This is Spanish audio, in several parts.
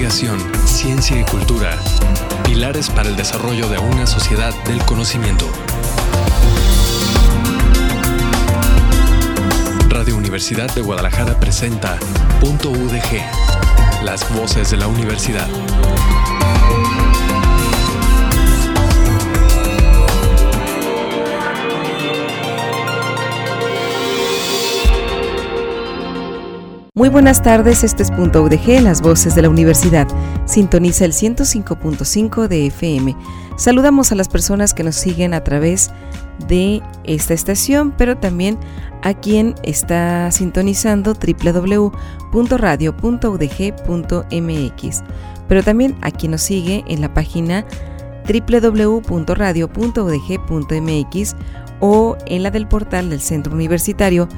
investigación, ciencia y cultura, pilares para el desarrollo de una sociedad del conocimiento. Radio Universidad de Guadalajara presenta Punto UDG, las voces de la universidad. Muy buenas tardes, este es Punto UDG, las voces de la universidad. Sintoniza el 105.5 de FM. Saludamos a las personas que nos siguen a través de esta estación, pero también a quien está sintonizando www.radio.udg.mx, pero también a quien nos sigue en la página www.radio.udg.mx o en la del portal del Centro Universitario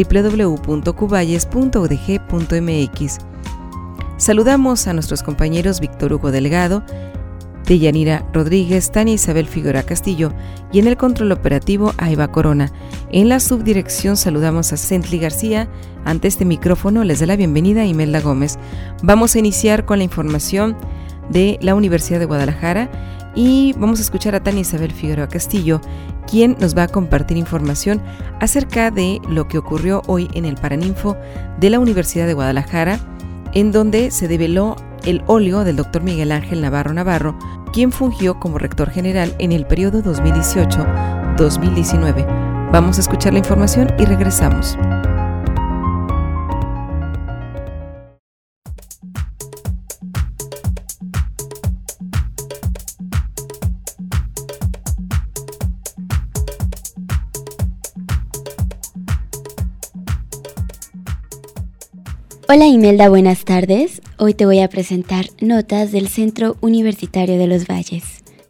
www.cuballes.udg.mx. Saludamos a nuestros compañeros Víctor Hugo Delgado, Deyanira Rodríguez, Tania Isabel Figueroa Castillo y en el control operativo a Eva Corona. En la subdirección saludamos a Cently García. Ante este micrófono les da la bienvenida a Imelda Gómez. Vamos a iniciar con la información de la Universidad de Guadalajara y vamos a escuchar a Tania Isabel Figueroa Castillo, quien nos va a compartir información acerca de lo que ocurrió hoy en el Paraninfo de la Universidad de Guadalajara, en donde se develó el óleo del Dr. Miguel Ángel Navarro Navarro, quien fungió como rector general en el periodo 2018-2019. Vamos a escuchar la información y regresamos. Hola Imelda, buenas tardes. Hoy te voy a presentar notas del Centro Universitario de los Valles.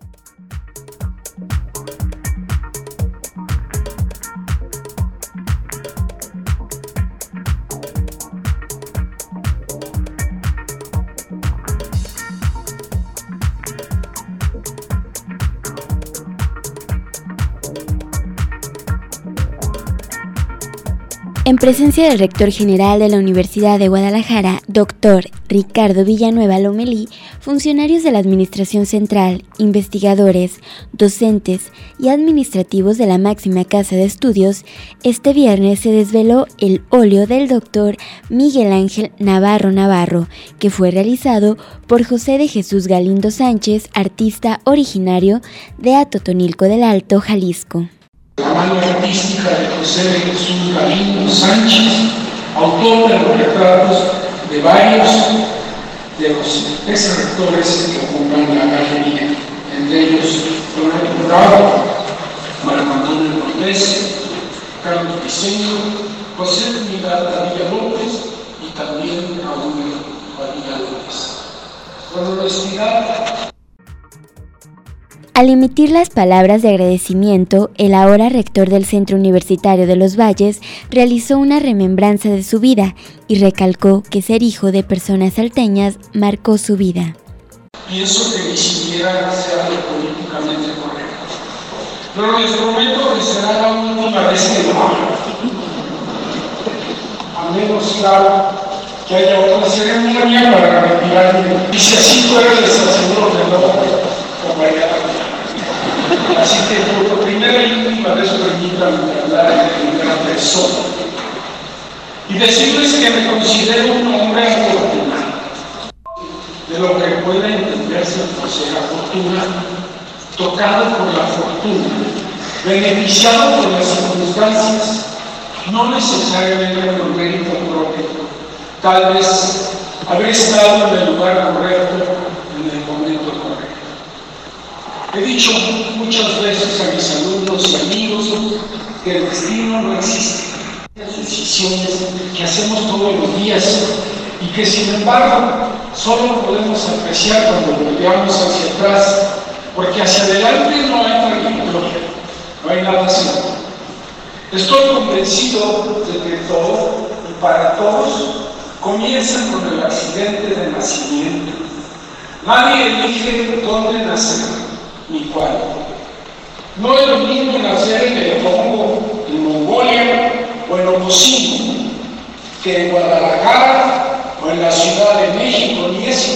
En presencia del rector general de la Universidad de Guadalajara, Dr. Ricardo Villanueva Lomelí, funcionarios de la Administración Central, investigadores, docentes y administrativos de la máxima casa de estudios, este viernes se desveló el óleo del Dr. Miguel Ángel Navarro Navarro, que fue realizado por José de Jesús Galindo Sánchez, artista originario de Atotonilco del Alto, Jalisco. La mano artística de José de Jesús Galindo Sánchez, autor de los retratos de varios de los exrectores que ocupan la galería, entre ellos Jorge Curado, Marco Antonio Cortés, Carlos Piseño, José Trinidad Padilla López y también Raúl Padilla López. Con honestidad. Al emitir las palabras de agradecimiento, el ahora rector del Centro Universitario de los Valles realizó una remembranza de su vida y recalcó que ser hijo de personas salteñas marcó su vida. Pienso que ni siquiera sea lo políticamente correcto, pero les prometo que será la última vez que lo haga. A menos, claro, que haya otra ceremonia para retirarme. Y si así fuera, les aseguro que no tomaría la. Así que por primera y última vez permítanme hablar de primera persona y decirles que me considero un hombre afortunado, de lo que puede entenderse por ser afortunado, tocado por la fortuna, beneficiado por las circunstancias, no necesariamente por mérito propio, tal vez haber estado en el lugar correcto, en el momento correcto. He dicho muchas veces a mis alumnos y amigos que el destino no existe. Las decisiones que hacemos todos los días y que sin embargo solo podemos apreciar cuando volteamos hacia atrás, porque hacia adelante no hay trayectoria, no hay nada seguro. Estoy convencido de que todo y para todos comienza con el accidente de nacimiento. Nadie elige dónde nacer ni cuál. No es lo mismo nacer en el Congo, en Mongolia o en Ocosingo, que en Guadalajara o en la Ciudad de México, ni es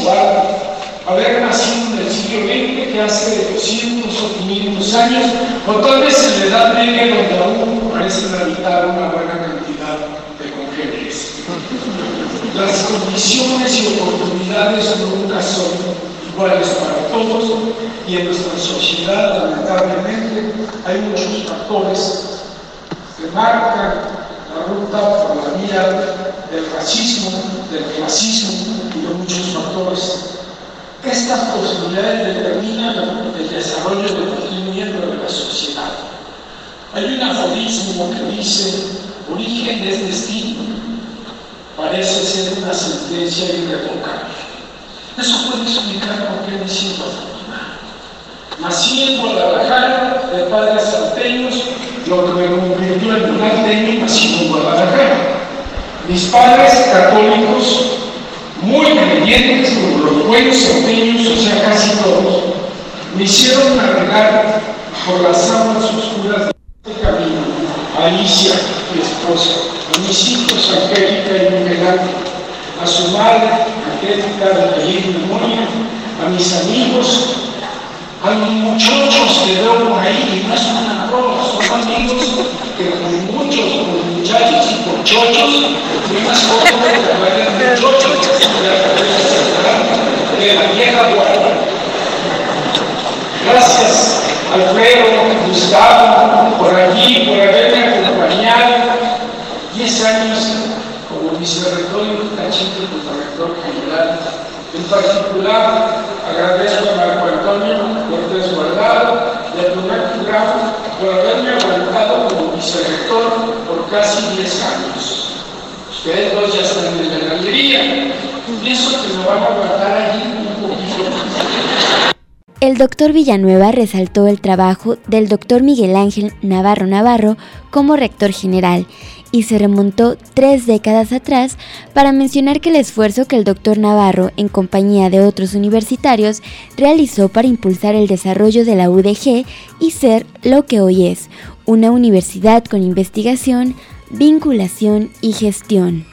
igual haber nacido en el siglo XX que hace 200 o 500 años, o tal vez en la Edad Media, donde aún parecen habitar una buena cantidad de congéneres. Las condiciones y oportunidades nunca son iguales para todos, y en nuestra sociedad, lamentablemente, hay muchos factores que marcan la ruta por la vía del racismo, del clasismo y de muchos factores. Estas posibilidades determinan el desarrollo de cualquier miembro de la sociedad. Hay un aforismo que dice: origen es destino. Parece ser una sentencia irrevocable. Eso puede explicar por qué me siento afortunado. Nací en Guadalajara, de padres salteños, lo que me convirtió en un alteño nacido en Guadalajara. Mis padres católicos, muy creyentes, como los buenos salteños, o sea, casi todos, me hicieron navegar por las aguas oscuras de este camino. A Alicia, mi esposa, a mis hijos Angélica y Miguel Ángel, a su madre, Angélica, de taller memoria, a mis amigos, a los muchachos que veo por ahí, y no es una broma, son amigos que con muchos, por muchachos y por chochos, y unas cosas que vayan de chochos, de la vieja guardia. Gracias, Alfredo, Gustavo, por aquí, por haberme acompañado 10 años como vicerrector y cachito como rector general. En particular, agradezco a Marco Antonio Cortés Guardado y a Tomás Grafo por haberme aguantado como vicerrector por casi 10 años. Ustedes dos ya están en la galería. Pienso que me van a aguantar allí un poquito. El doctor Villanueva resaltó el trabajo del doctor Miguel Ángel Navarro como rector general y se remontó 3 décadas atrás para mencionar que el esfuerzo que el doctor Navarro, en compañía de otros universitarios, realizó para impulsar el desarrollo de la UDG y ser lo que hoy es, una universidad con investigación, vinculación y gestión.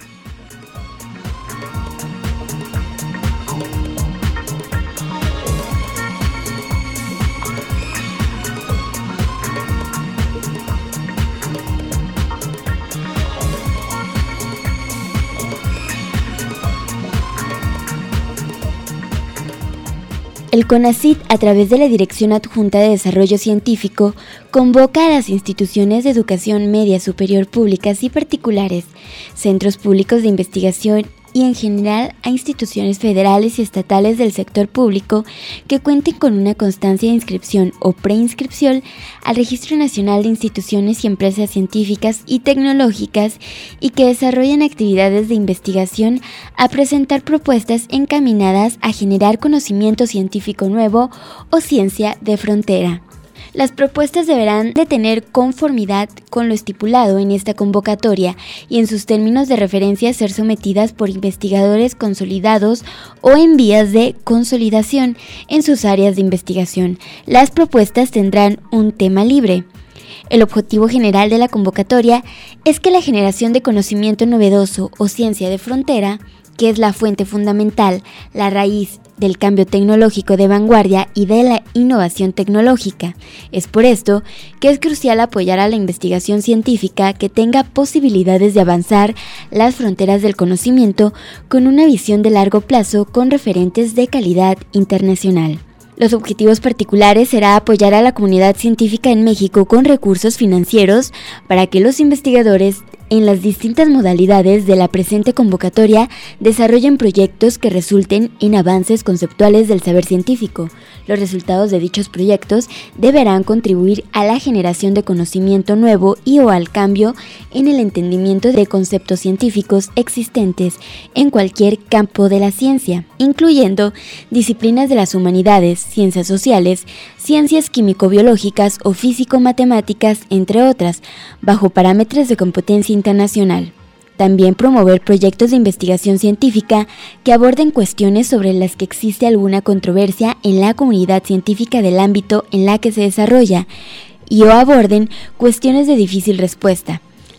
El CONACYT, a través de la Dirección Adjunta de Desarrollo Científico, convoca a las instituciones de educación media superior públicas y particulares, centros públicos de investigación y en general a instituciones federales y estatales del sector público que cuenten con una constancia de inscripción o preinscripción al Registro Nacional de Instituciones y Empresas Científicas y Tecnológicas y que desarrollen actividades de investigación a presentar propuestas encaminadas a generar conocimiento científico nuevo o ciencia de frontera. Las propuestas deberán de tener conformidad con lo estipulado en esta convocatoria y en sus términos de referencia ser sometidas por investigadores consolidados o en vías de consolidación en sus áreas de investigación. Las propuestas tendrán un tema libre. El objetivo general de la convocatoria es que la generación de conocimiento novedoso o ciencia de frontera, que es la fuente fundamental, la raíz del cambio tecnológico de vanguardia y de la innovación tecnológica. Es por esto que es crucial apoyar a la investigación científica que tenga posibilidades de avanzar las fronteras del conocimiento con una visión de largo plazo con referentes de calidad internacional. Los objetivos particulares será apoyar a la comunidad científica en México con recursos financieros para que los investigadores en las distintas modalidades de la presente convocatoria desarrollen proyectos que resulten en avances conceptuales del saber científico. Los resultados de dichos proyectos deberán contribuir a la generación de conocimiento nuevo y o al cambio en el entendimiento de conceptos científicos existentes en cualquier campo de la ciencia, incluyendo disciplinas de las humanidades, ciencias sociales, ciencias químico-biológicas o físico-matemáticas, entre otras, bajo parámetros de competencia internacional. También promover proyectos de investigación científica que aborden cuestiones sobre las que existe alguna controversia en la comunidad científica del ámbito en la que se desarrolla y o aborden cuestiones de difícil respuesta.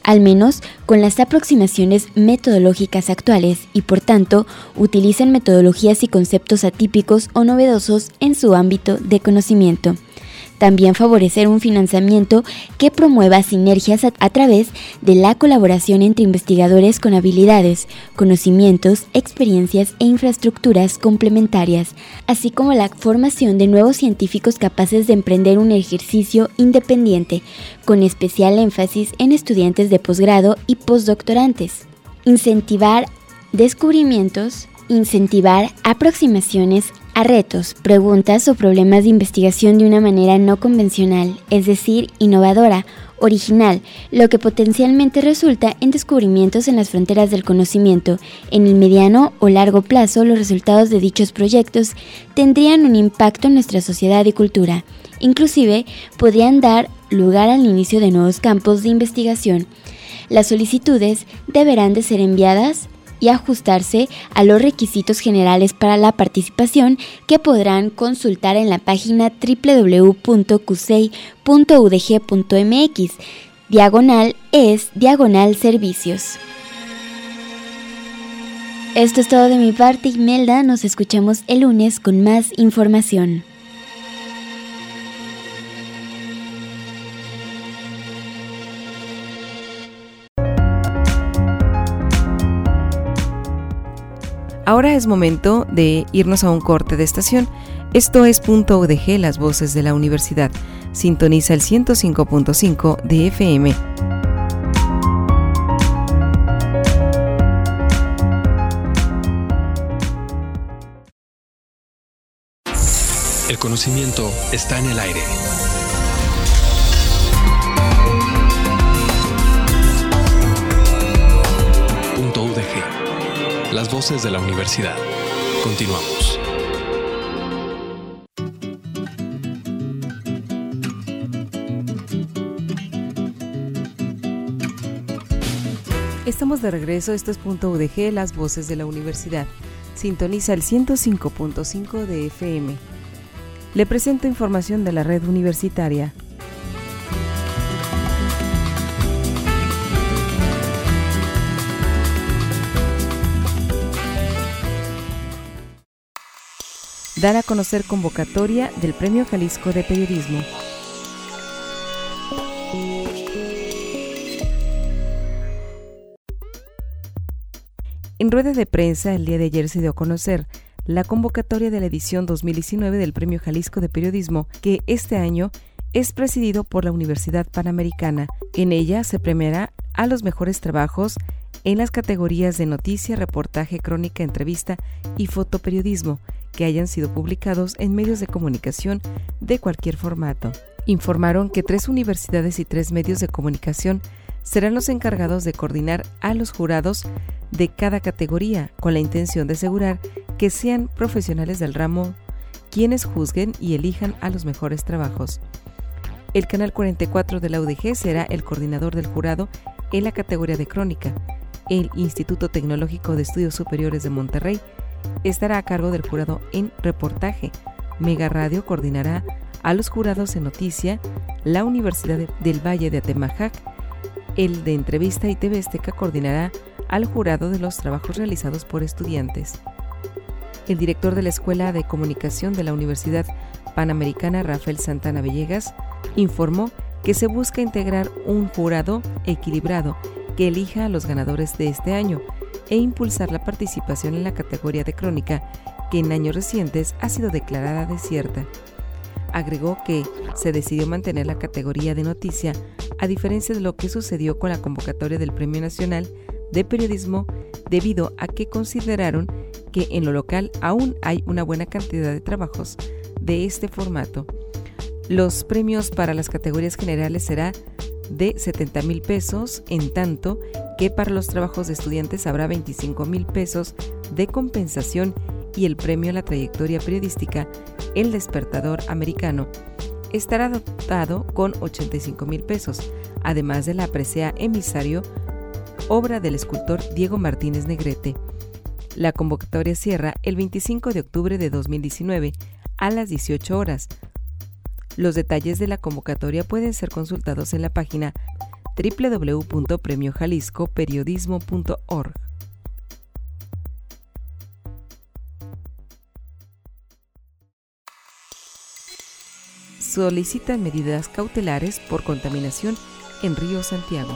al menos con las aproximaciones metodológicas actuales y por tanto utilicen metodologías y conceptos atípicos o novedosos en su ámbito de conocimiento. También favorecer un financiamiento que promueva sinergias a través de la colaboración entre investigadores con habilidades, conocimientos, experiencias e infraestructuras complementarias, así como la formación de nuevos científicos capaces de emprender un ejercicio independiente, con especial énfasis en estudiantes de posgrado y postdoctorantes. Incentivar descubrimientos, incentivar aproximaciones a retos, preguntas o problemas de investigación de una manera no convencional, es decir, innovadora, original, lo que potencialmente resulta en descubrimientos en las fronteras del conocimiento. En el mediano o largo plazo, los resultados de dichos proyectos tendrían un impacto en nuestra sociedad y cultura. Inclusive, podrían dar lugar al inicio de nuevos campos de investigación. Las solicitudes deberán de ser enviadas y ajustarse a los requisitos generales para la participación que podrán consultar en la página www.cusey.udg.mx, /servicios. Esto es todo de mi parte, Imelda. Nos escuchamos el lunes con más información. Ahora es momento de irnos a un corte de estación. Esto es .udg, las voces de la universidad. Sintoniza el 105.5 de FM. El conocimiento está en el aire. .udg. Las voces de la universidad. Continuamos. Estamos de regreso, esto es .udg, las voces de la universidad. Sintoniza el 105.5 de FM. Le presento información de la red universitaria. Dar a conocer convocatoria del Premio Jalisco de Periodismo. En rueda de prensa, el día de ayer se dio a conocer la convocatoria de la edición 2019 del Premio Jalisco de Periodismo, que este año es presidido por la Universidad Panamericana. En ella se premiará a los mejores trabajos en las categorías de noticia, reportaje, crónica, entrevista y fotoperiodismo que hayan sido publicados en medios de comunicación de cualquier formato. Informaron que 3 universidades y 3 medios de comunicación serán los encargados de coordinar a los jurados de cada categoría, con la intención de asegurar que sean profesionales del ramo quienes juzguen y elijan a los mejores trabajos. El Canal 44 de la UDG será el coordinador del jurado en la categoría de crónica. El Instituto Tecnológico de Estudios Superiores de Monterrey estará a cargo del jurado en reportaje. Mega Radio coordinará a los jurados en noticia. La Universidad del Valle de Atemajac, el de entrevista, y TV Azteca coordinará al jurado de los trabajos realizados por estudiantes. El director de la Escuela de Comunicación de la Universidad Panamericana, Rafael Santana Villegas, informó que se busca integrar un jurado equilibrado que elija a los ganadores de este año e impulsar la participación en la categoría de crónica, que en años recientes ha sido declarada desierta. Agregó que se decidió mantener la categoría de noticia, a diferencia de lo que sucedió con la convocatoria del Premio Nacional de Periodismo, debido a que consideraron que en lo local aún hay una buena cantidad de trabajos de este formato. Los premios para las categorías generales será de 70,000 pesos, en tanto que para los trabajos de estudiantes habrá 25,000 pesos de compensación, y el premio a la trayectoria periodística, El Despertador Americano, estará dotado con 85,000 pesos, además de la presea Emisario, obra del escultor Diego Martínez Negrete. La convocatoria cierra el 25 de octubre de 2019 a las 18 horas. Los detalles de la convocatoria pueden ser consultados en la página www.premiojaliscoperiodismo.org. Solicitan medidas cautelares por contaminación en Río Santiago.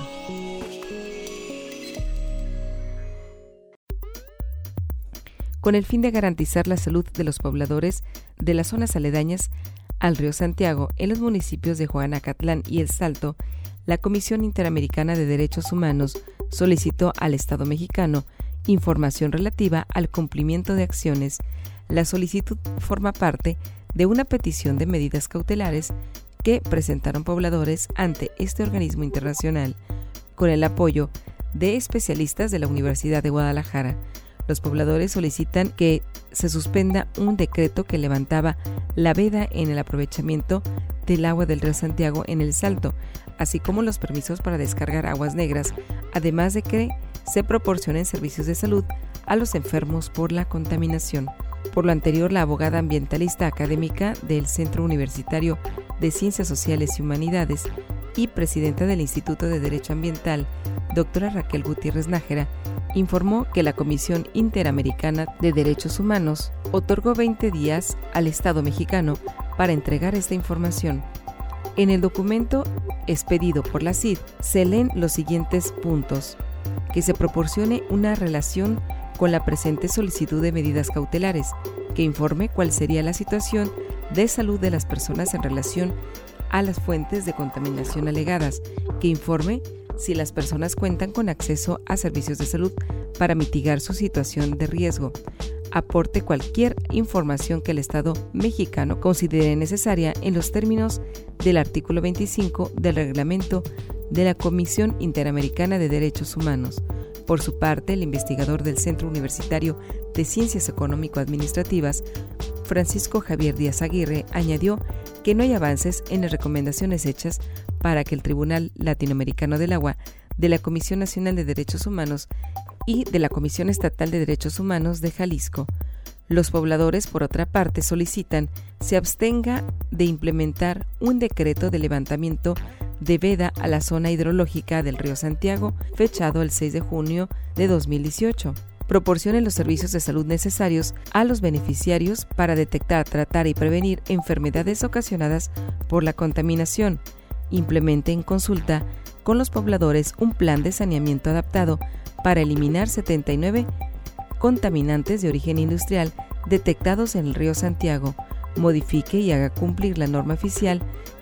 Con el fin de garantizar la salud de los pobladores de las zonas aledañas al Río Santiago en los municipios de Juanacatlán y El Salto, la Comisión Interamericana de Derechos Humanos solicitó al Estado mexicano información relativa al cumplimiento de acciones. La solicitud forma parte de una petición de medidas cautelares que presentaron pobladores ante este organismo internacional, con el apoyo de especialistas de la Universidad de Guadalajara. Los pobladores solicitan que se suspenda un decreto que levantaba la veda en el aprovechamiento del agua del Río Santiago en El Salto, así como los permisos para descargar aguas negras, además de que se proporcionen servicios de salud a los enfermos por la contaminación. Por lo anterior, la abogada ambientalista académica del Centro Universitario de Ciencias Sociales y Humanidades y presidenta del Instituto de Derecho Ambiental, doctora Raquel Gutiérrez Nájera, informó que la Comisión Interamericana de Derechos Humanos otorgó 20 días al Estado mexicano para entregar esta información. En el documento expedido por la CID se leen los siguientes puntos: que se proporcione una relación con la presente solicitud de medidas cautelares, que informe cuál sería la situación de salud de las personas en relación a las fuentes de contaminación alegadas, que informe si las personas cuentan con acceso a servicios de salud para mitigar su situación de riesgo, aporte cualquier información que el Estado mexicano considere necesaria en los términos del artículo 25 del reglamento de la Comisión Interamericana de Derechos Humanos. Por su parte, el investigador del Centro Universitario de Ciencias Económico-Administrativas, Francisco Javier Díaz Aguirre, añadió que no hay avances en las recomendaciones hechas para que el Tribunal Latinoamericano del Agua, de la Comisión Nacional de Derechos Humanos y de la Comisión Estatal de Derechos Humanos de Jalisco. Los pobladores, por otra parte, solicitan se abstenga de implementar un decreto de levantamiento de veda a la zona hidrológica del Río Santiago, fechado el 6 de junio de 2018. Proporcione los servicios de salud necesarios a los beneficiarios para detectar, tratar y prevenir enfermedades ocasionadas por la contaminación. Implemente en consulta con los pobladores un plan de saneamiento adaptado para eliminar 79 contaminantes de origen industrial detectados en el Río Santiago. Modifique y haga cumplir la norma oficial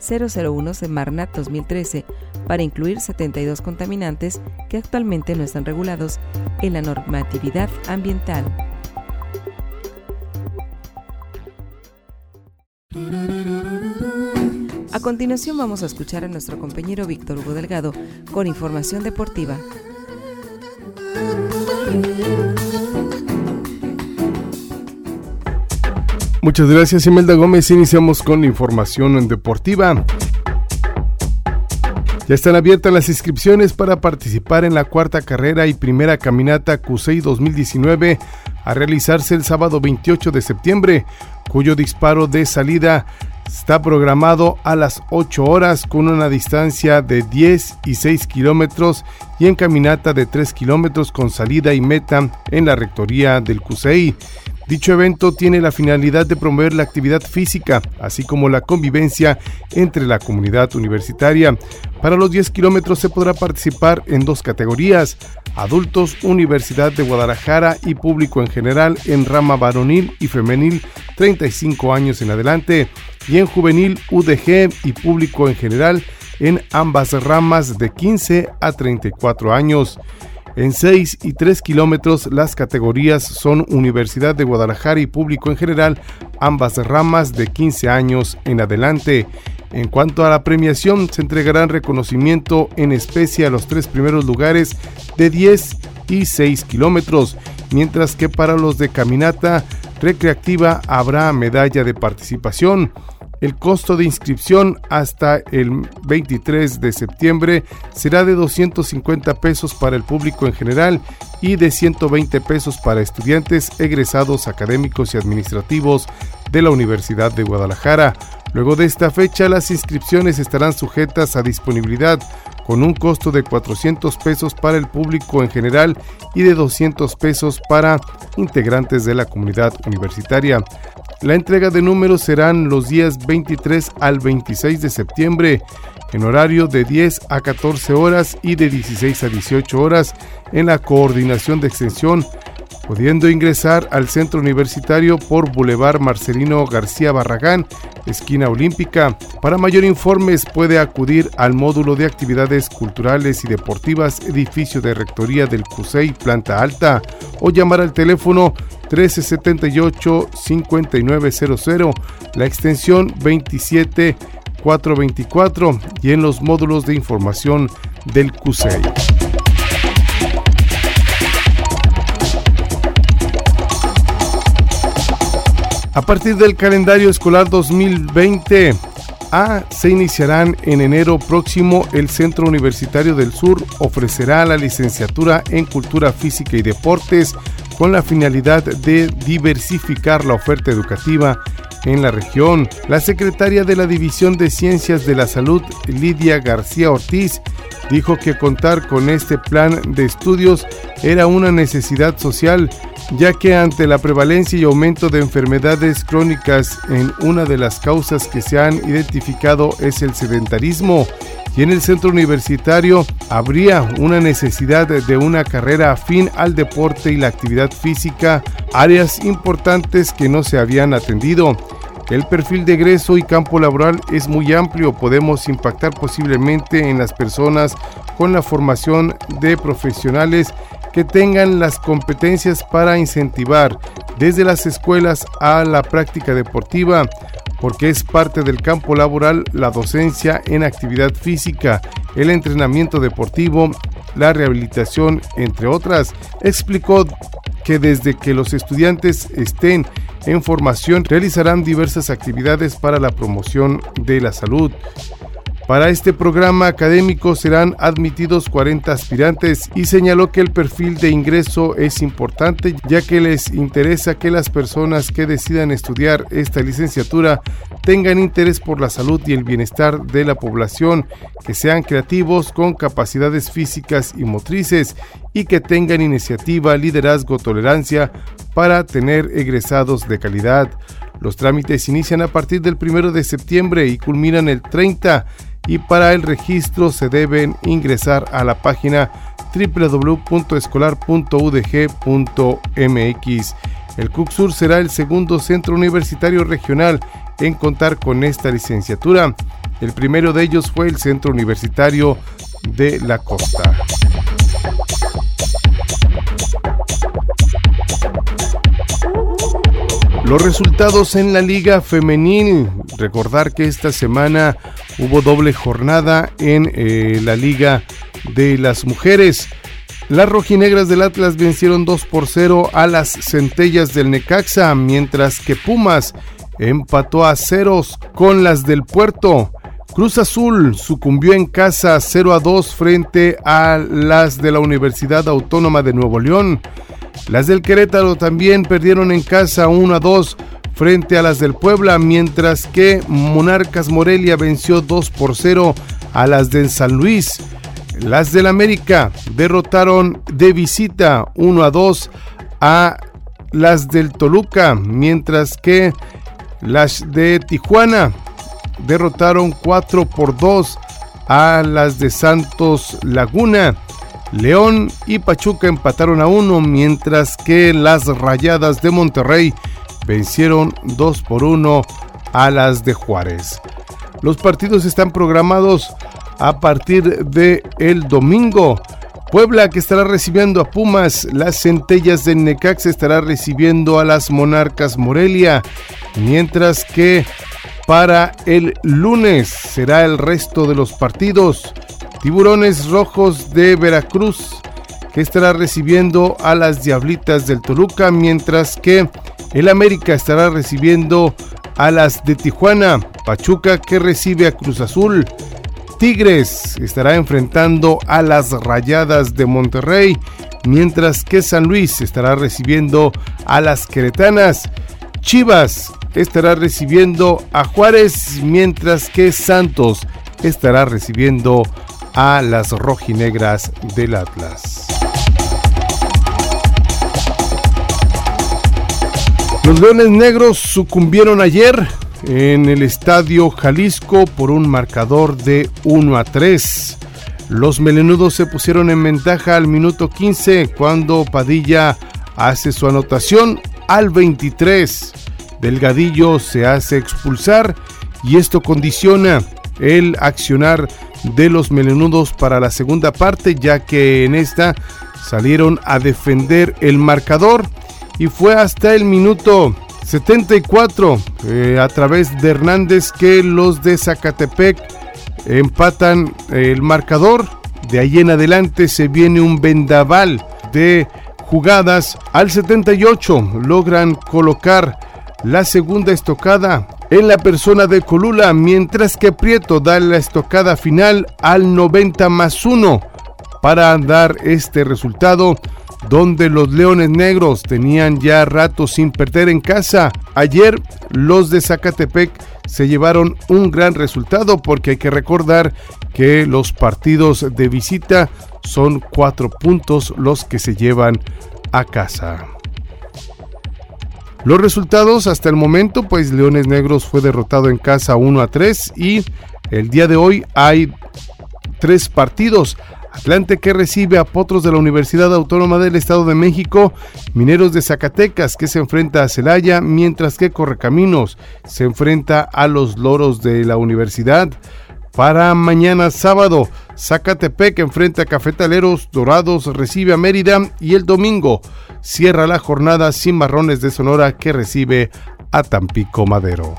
001 Semarnat 2013 para incluir 72 contaminantes que actualmente no están regulados en la normatividad ambiental. A continuación vamos a escuchar a nuestro compañero Víctor Hugo Delgado con información deportiva. Muchas gracias, Imelda Gómez. Iniciamos con la información deportiva. Ya están abiertas las inscripciones para participar en la cuarta carrera y primera caminata CUSEI 2019 a realizarse el sábado 28 de septiembre, cuyo disparo de salida está programado a las 8 horas con una distancia de 10 y 6 kilómetros y en caminata de 3 kilómetros con salida y meta en la rectoría del CUSEI. Dicho evento tiene la finalidad de promover la actividad física, así como la convivencia entre la comunidad universitaria. Para los 10 kilómetros se podrá participar en dos categorías: adultos, Universidad de Guadalajara y público en general en rama varonil y femenil 35 años en adelante, y en juvenil, UDG y público en general en ambas ramas de 15 a 34 años. En 6 y 3 kilómetros las categorías son Universidad de Guadalajara y público en general, ambas ramas de 15 años en adelante. En cuanto a la premiación, se entregarán reconocimiento en especie a los 3 primeros lugares de 10 y 6 kilómetros, mientras que para los de caminata recreativa habrá medalla de participación. El costo de inscripción hasta el 23 de septiembre será de 250 pesos para el público en general y de 120 pesos para estudiantes egresados académicos y administrativos de la Universidad de Guadalajara. Luego de esta fecha, las inscripciones estarán sujetas a disponibilidad, con un costo de 400 pesos para el público en general y de 200 pesos para integrantes de la comunidad universitaria. La entrega de números serán los días 23 al 26 de septiembre, en horario de 10 a 14 horas y de 16 a 18 horas en la Coordinación de Extensión, pudiendo ingresar al centro universitario por Boulevard Marcelino García Barragán, esquina Olímpica. Para mayor informes puede acudir al módulo de actividades culturales y deportivas, edificio de rectoría del CUSEI, planta alta, o llamar al teléfono 1378-5900, la extensión 27424, y en los módulos de información del CUSEI. A partir del calendario escolar 2020, se iniciarán en enero próximo. El Centro Universitario del Sur ofrecerá la licenciatura en Cultura Física y Deportes con la finalidad de diversificar la oferta educativa en la región. La secretaria de la División de Ciencias de la Salud, Lidia García Ortiz, dijo que contar con este plan de estudios era una necesidad social, ya que ante la prevalencia y aumento de enfermedades crónicas, una de las causas que se han identificado es el sedentarismo, y en el centro universitario habría una necesidad de una carrera afín al deporte y la actividad física, áreas importantes que no se habían atendido. El perfil de egreso y campo laboral es muy amplio. Podemos impactar posiblemente en las personas con la formación de profesionales que tengan las competencias para incentivar desde las escuelas a la práctica deportiva, porque es parte del campo laboral la docencia en actividad física, el entrenamiento deportivo, la rehabilitación, entre otras. Explicó que desde que los estudiantes estén en formación realizarán diversas actividades para la promoción de la salud. Para este programa académico serán admitidos 40 aspirantes y señaló que el perfil de ingreso es importante, ya que les interesa que las personas que decidan estudiar esta licenciatura tengan interés por la salud y el bienestar de la población, que sean creativos con capacidades físicas y motrices y que tengan iniciativa, liderazgo, tolerancia para tener egresados de calidad. Los trámites inician a partir del 1 de septiembre y culminan el 30, y para el registro se deben ingresar a la página www.escolar.udg.mx. El CUCSUR será el segundo centro universitario regional en contar con esta licenciatura. El primero de ellos fue el Centro Universitario de la Costa. Los resultados en la Liga Femenil. Recordar que esta semana hubo doble jornada en la Liga de las Mujeres. Las rojinegras del Atlas vencieron 2-0 a las Centellas del Necaxa, mientras que Pumas empató a ceros con las del Puerto. Cruz Azul sucumbió en casa 0-2 frente a las de la Universidad Autónoma de Nuevo León. Las del Querétaro también perdieron en casa 1-2 frente a las del Puebla, mientras que Monarcas Morelia venció 2-0 a las del San Luis. Las del América derrotaron de visita 1-2 a las del Toluca, mientras que las de Tijuana derrotaron 4-2 a las de Santos Laguna. León y Pachuca empataron a 1, mientras que las Rayadas de Monterrey vencieron 2-1 a las de Juárez. Los partidos están programados a partir de el domingo. Puebla, que estará recibiendo a Pumas. Las Centellas de Necaxa estará recibiendo a las Monarcas Morelia, mientras que para el lunes será el resto de los partidos. Tiburones Rojos de Veracruz, que estará recibiendo a las Diablitas del Toluca, mientras que el América estará recibiendo a las de Tijuana. Pachuca, que recibe a Cruz Azul. Tigres estará enfrentando a las Rayadas de Monterrey, mientras que San Luis estará recibiendo a las Queretanas. Chivas estará recibiendo a Juárez, mientras que Santos estará recibiendo a las rojinegras del Atlas. Los Leones Negros sucumbieron ayer en el Estadio Jalisco por un marcador de 1-3. Los melenudos se pusieron en ventaja al minuto 15 cuando Padilla hace su anotación. Al 23, Delgadillo se hace expulsar y esto condiciona el accionar de los melenudos para la segunda parte, ya que en esta salieron a defender el marcador y fue hasta el minuto 74 a través de Hernández que los de Zacatepec empatan el marcador. De ahí en adelante se viene un vendaval de jugadas. Al 78 logran colocar la segunda estocada en la persona de Colula, mientras que Prieto da la estocada final al 90+1 para dar este resultado, donde los Leones Negros tenían ya rato sin perder en casa. Ayer los de Zacatepec se llevaron un gran resultado, porque hay que recordar que los partidos de visita son 4 puntos los que se llevan a casa. Los resultados hasta el momento, pues Leones Negros fue derrotado en casa 1-3 y el día de hoy hay 3 partidos. Atlante, que recibe a Potros de la Universidad Autónoma del Estado de México, Mineros de Zacatecas, que se enfrenta a Celaya, mientras que Correcaminos se enfrenta a los Loros de la Universidad. Para mañana sábado, Zacatepec enfrenta a Cafetaleros, Dorados recibe a Mérida y el domingo cierra la jornada Cimarrones de Sonora, que recibe a Tampico Madero.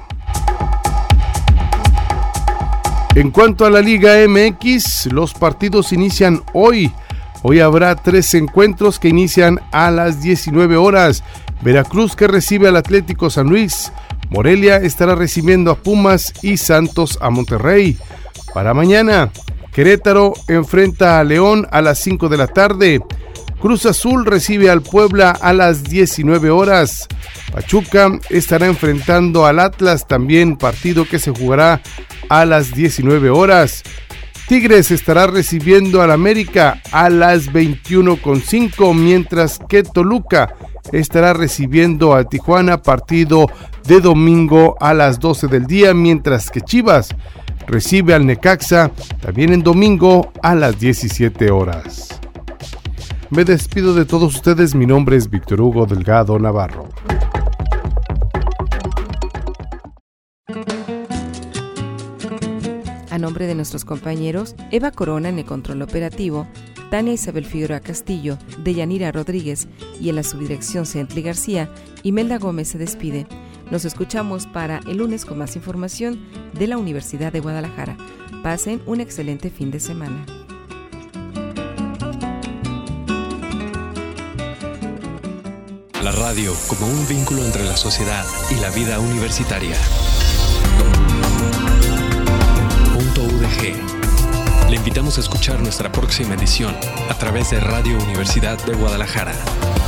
En cuanto a la Liga MX, los partidos inician hoy. Hoy habrá 3 encuentros que inician a las 19 horas. Veracruz, que recibe al Atlético San Luis. Morelia estará recibiendo a Pumas y Santos a Monterrey. Para mañana, Querétaro enfrenta a León a las 5 de la tarde. Cruz Azul recibe al Puebla a las 19 horas. Pachuca estará enfrentando al Atlas, también partido que se jugará a las 19 horas. Tigres estará recibiendo al América a las 21:05, mientras que Toluca estará recibiendo a Tijuana, partido de domingo a las 12 del día, mientras que Chivas recibe al Necaxa también en domingo a las 17 horas. Me despido de todos ustedes, mi nombre es Víctor Hugo Delgado Navarro. A nombre de nuestros compañeros Eva Corona en el control operativo, Tania Isabel Figueroa Castillo, Deyanira Rodríguez y en la subdirección Centli García, Imelda Gómez se despide. Nos escuchamos para el lunes con más información de la Universidad de Guadalajara. Pasen un excelente fin de semana. La radio como un vínculo entre la sociedad y la vida universitaria. UDG. Le invitamos a escuchar nuestra próxima edición a través de Radio Universidad de Guadalajara.